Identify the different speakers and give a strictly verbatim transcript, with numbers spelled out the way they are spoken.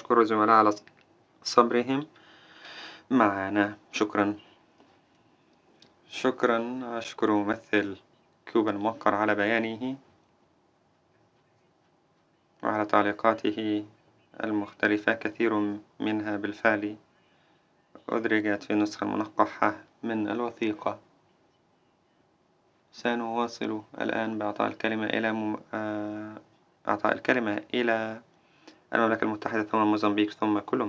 Speaker 1: وأشكر الزملاء على صبرهم معنا. شكرا. شكرا. أشكر ممثل كوبا الموقر على بيانه وعلى تعليقاته المختلفة، كثير منها بالفعل أدرجت في النسخة المنقحة من الوثيقة. سنواصل الآن بإعطاء الكلمة إلى مم... آه، إعطاء الكلمة إلى المملكة المتحدة ثم موزمبيق ثم كولومبيا.